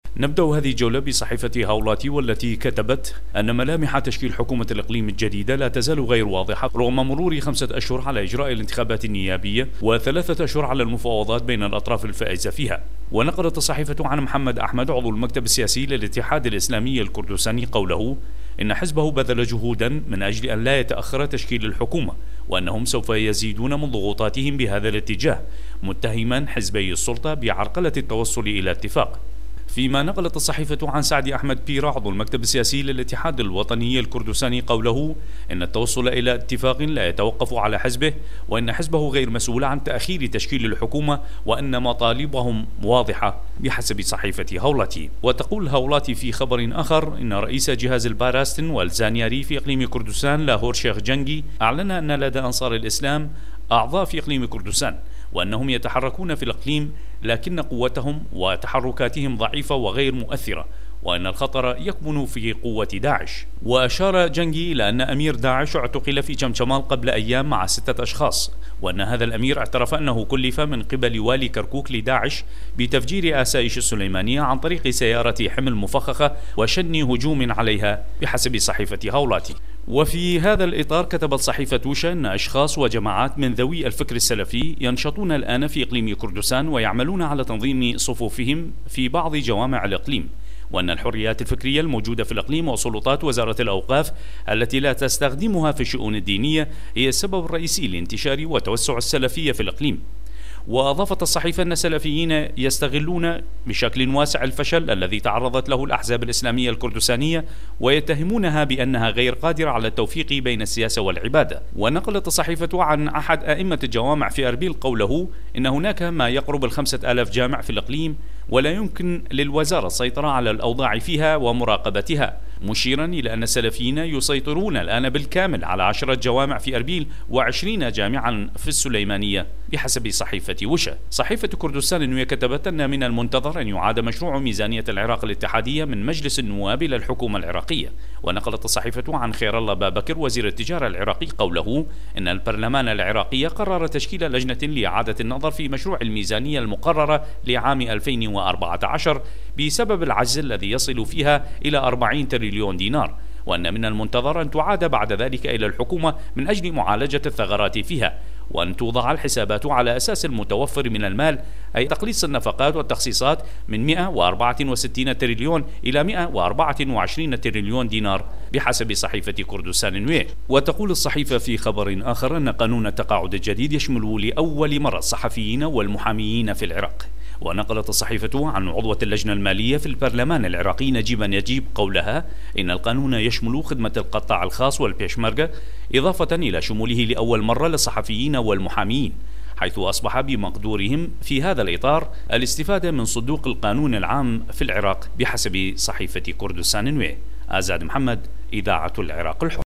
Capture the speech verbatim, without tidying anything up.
نبدأ هذه الجولة بصحيفة هاولاتي، والتي كتبت أن ملامح تشكيل حكومة الإقليم الجديدة لا تزال غير واضحة رغم مرور خمسة أشهر على إجراء الانتخابات النيابية وثلاثة أشهر على المفاوضات بين الأطراف الفائزة فيها. ونقلت الصحيفة عن محمد أحمد عضو المكتب السياسي للاتحاد الإسلامي الكردستاني قوله إن حزبه بذل جهودا من أجل أن لا يتأخر تشكيل الحكومة، وأنهم سوف يزيدون من ضغوطاتهم بهذا الاتجاه، متهما حزبي السلطة بعرقلة التوصل إلى اتفاق. فيما نقلت الصحيفة عن سعد أحمد بيرة عضو المكتب السياسي للاتحاد الوطني الكردستاني قوله إن التوصل إلى اتفاق لا يتوقف على حزبه، وإن حزبه غير مسؤول عن تأخير تشكيل الحكومة، وأن مطالبهم واضحة بحسب صحيفة هاولاتي. وتقول هاولاتي في خبر آخر إن رئيس جهاز الباراستن والزانياري في إقليم كردستان لاهور شيخ جنجي أعلن أن لدى أنصار الإسلام أعضاء في إقليم كردستان، وأنهم يتحركون في الإقليم لكن قوتهم وتحركاتهم ضعيفة وغير مؤثرة، وأن الخطر يكمن في قوة داعش. وأشار جنجي إلى أن أمير داعش اعتقل في شمشمال قبل أيام مع ستة أشخاص، وأن هذا الأمير اعترف أنه كلف من قبل والي كركوك لداعش بتفجير آسائش السليمانية عن طريق سيارة حمل مفخخة وشن هجوم عليها بحسب صحيفة هاولاتي. وفي هذا الإطار كتبت صحيفة وشا أن أشخاص وجماعات من ذوي الفكر السلفي ينشطون الآن في إقليم كردستان ويعملون على تنظيم صفوفهم في بعض جوامع الإقليم، وأن الحريات الفكرية الموجودة في الإقليم وسلطات وزارة الأوقاف التي لا تستخدمها في الشؤون الدينية هي السبب الرئيسي لانتشار وتوسع السلفية في الإقليم. وأضافت الصحيفة أن السلفيين يستغلون بشكل واسع الفشل الذي تعرضت له الأحزاب الإسلامية الكردستانية، ويتهمونها بأنها غير قادرة على التوفيق بين السياسة والعبادة. ونقلت الصحيفة عن أحد أئمة الجوامع في أربيل قوله إن هناك ما يقرب الخمسة آلاف جامع في الإقليم، ولا يمكن للوزارة السيطرة على الأوضاع فيها ومراقبتها، مشيرا إلى أن السلفيين يسيطرون الآن بالكامل على عشرة جوامع في أربيل وعشرين جامعا في السليمانية بحسب صحيفة وشا. صحيفة كردستان النوية كتبت أن من المنتظر أن يعاد مشروع ميزانية العراق الاتحادية من مجلس النواب إلى الحكومة العراقية. ونقلت الصحيفة عن خير الله بابكر وزير التجارة العراقي قوله إن البرلمان العراقي قرر تشكيل لجنة لإعادة النظر في مشروع الميزانية المقررة لعام ألفين وأربعة عشر بسبب العجز الذي يصل فيها إلى أربعين تريليون دينار، وأن من المنتظر أن تعاد بعد ذلك إلى الحكومة من أجل معالجة الثغرات فيها، وأن توضع الحسابات على أساس المتوفر من المال، أي تقليص النفقات والتخصيصات من مئة وأربعة وستين تريليون إلى مئة وأربعة وعشرين تريليون دينار بحسب صحيفة كردستان النوية. وتقول الصحيفة في خبر آخر أن قانون التقاعد الجديد يشمل لأول مرة الصحفيين والمحاميين في العراق. ونقلت الصحيفة عن عضوة اللجنة المالية في البرلمان العراقي نجيبة نجيب قولها إن القانون يشمل خدمة القطاع الخاص والبيشمركة، إضافة إلى شموله لأول مرة للصحفيين والمحاميين، حيث أصبح بمقدورهم في هذا الإطار الاستفادة من صندوق القانون العام في العراق بحسب صحيفة كردستان النوية. آزاد محمد، إذاعة العراق الحر.